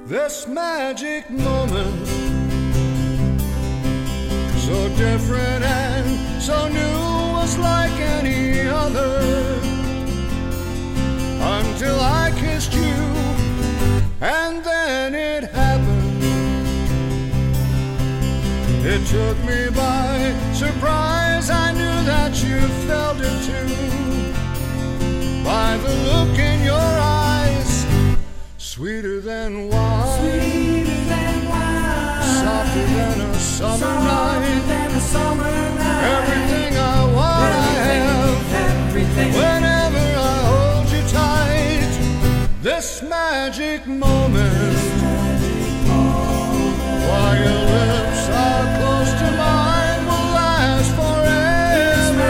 This magic moment, so different and so new, was like any other, until I kissed you, and then it happened. It took me by surprise. I knew that you felt it too, by the look in your eyes, sweeter than wine, softer than a summer night. Everything I want, I have. Whenever I hold you tight, this magic moment, while your lips are close to mine, will last forever.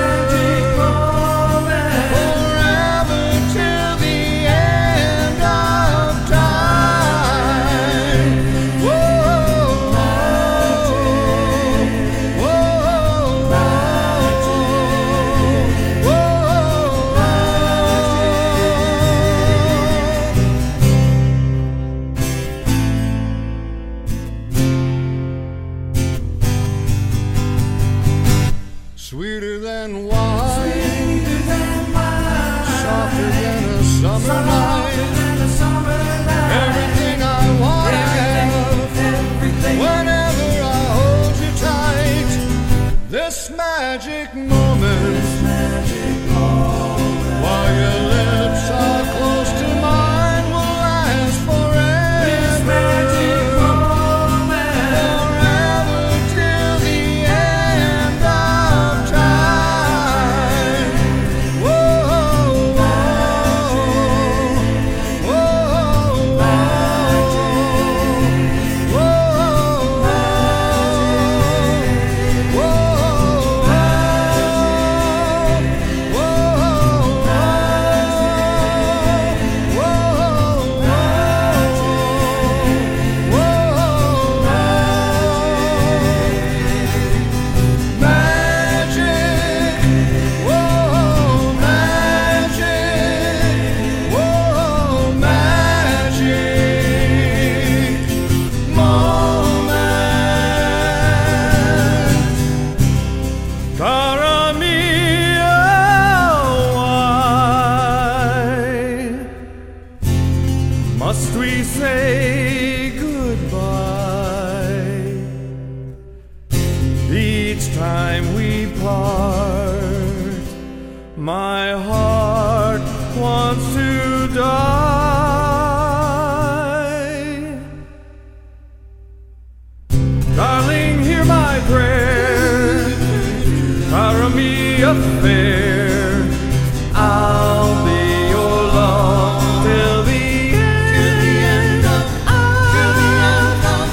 Forever till the end of time. Whoa, sweeter than wine, softer than a summer night. Everything I want, I have. Whenever I hold you tight, this magic moment, while your lips are close to mine, will last forever. Forever till the end of time. Whoa, Cara mia, why must we say goodbye each time we part? My heart wants to die. Darling, hear my prayer, cara mia fair. I'll be your love till the end of time.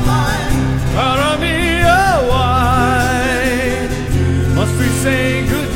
Cara mia, why must we say goodbye?